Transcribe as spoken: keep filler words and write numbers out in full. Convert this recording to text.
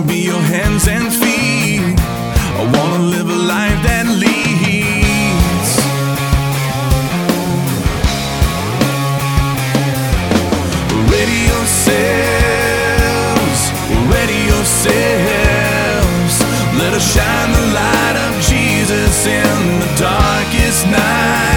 wanna be your hands and feet. I wanna live a life that leads. Ready yourselves, ready yourselves. Let us shine the light of Jesus in the darkest night.